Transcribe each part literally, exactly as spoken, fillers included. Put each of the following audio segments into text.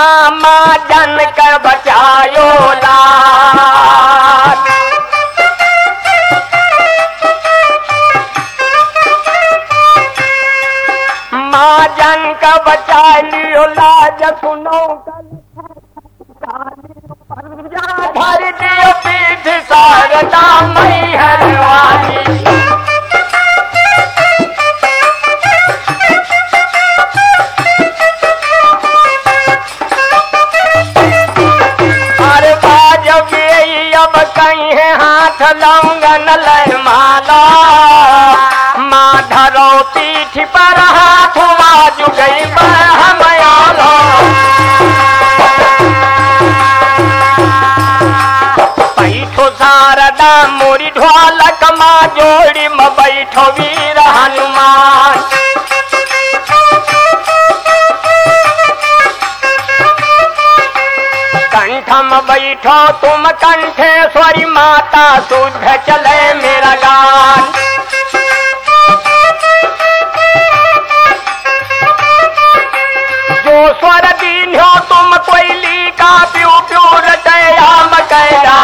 माँ जन कर बचायो लाज। माँ जन का बचा लियो लाज सुनो भर दियो पीठ शारदा मैहर वाली। अरे बाजब यही अब कहीं है हाथ लौंगन लय माला। माँ धरो पीठ पर हाथ बाजू गई बहमयाला। बैठो शारदा मोरी ढोलक माँ जोड़ी में बैठो वीर हनुमान। कंठम बैठो तुम कंठेश्वरी माता शुद्ध चले मेरा गान। जो स्वर दीन्यो तुम कोयली का प्यू प्यू रटयाम कैरा।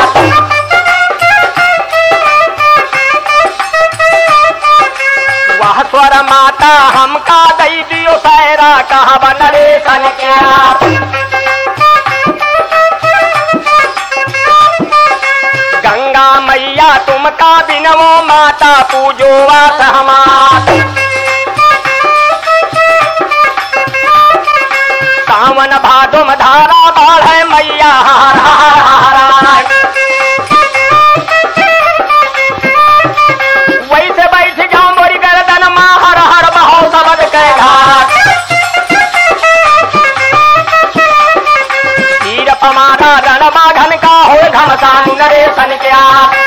वह स्वर माता हमका दई दियो सैरा कहा बनरे सन क्या। गंगा मैया तुमका बिनवो माता पूजो असहमात। सावन भादो में धारा बाढ़ मैया हार हार हार। वैसे बैठ जाओ मोरी गर्दन माँ हर हर बहो सबद के घाट। तीर पमारा रण बाघन का हो घमसान नरेशन क्या।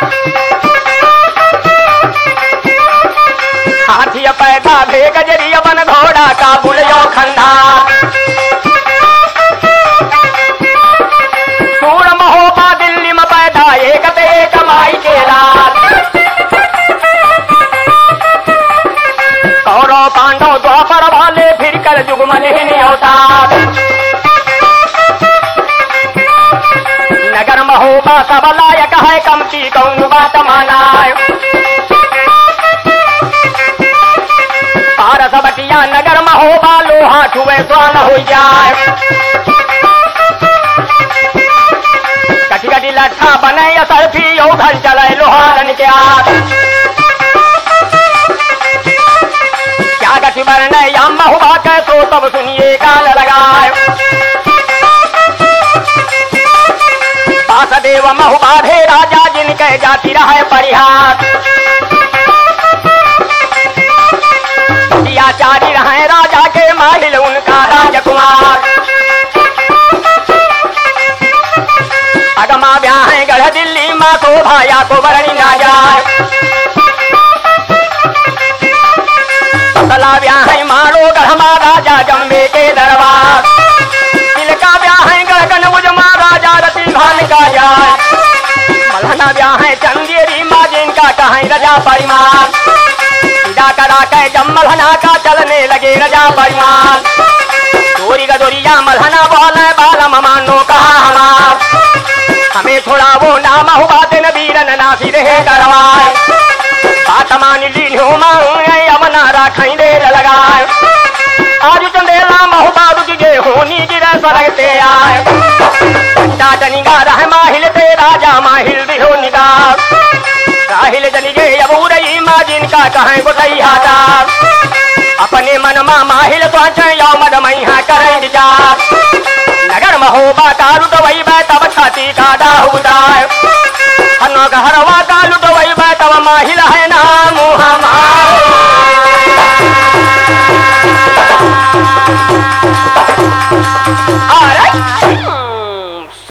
हाथी पैदा भे गजरी बन घोड़ा का बुलियो खंडा। सूर महोबा दिल्ली में पैदा एक ते एक माई के रात। कौरव पांडव द्वापर वाले फिर कर जुगमन ही अवतार। नगर महोबा सब लायक है कमती कौन बात माना। पारस बटिया नगर महोबा लोहा छुए स्वान हो जाए। कटी कटी लट्ठा बने असरफी उधर चले लोहारन के आग। क्या गति बरने या महुआ के तो तब सुनिए गाल लगाए। वासुदेव महुबाधे राजा जिनके जाति रहे परिहार। आचार्य रहे राजा के माहिल उनका राजकुमार। अगमा ब्याह गढ़ दिल्ली माँ को भाया को बरणी ना जाए। सला ब्याह मारो गढ़मा राजा जम्बे के दरबार। तिलका ब्याह गढ़ मुझ माँ राजा रति भान का जाए। मलहना ब्याह चंदेरी माँ जिनका कहें रजा परिमाण। करा के जब मलहना का चलने लगे रजा परिमाण। चोरी गदोरिया मलहना बोले बालम मानो कहा हमार। हमें छोड़ा वो नाम हुआ दिन वीरन नासी रहे करवाए। बात मान ली नो मांगे अमना राखें देर लगाए। आज चंदेला महुबा रुक गे होनी गिरे सरगते आए। चाटनी गा रह माहिल ते राजा माहिल बिहो निगार। राहिल जनी गे अबूरई माँ जिनका कहें गोटई हजार। अपने मन माँ माहिल सोचे यो मद मैया करें विचार। नगर महोबा का रुट वही तब